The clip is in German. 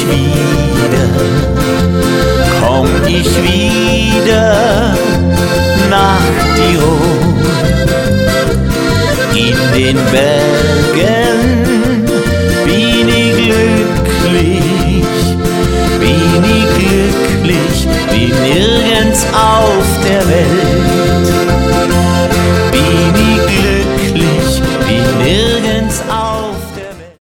wieder, komm ich wieder nach Tirol. In den Bergen bin ich glücklich wie nirgends auf der Welt.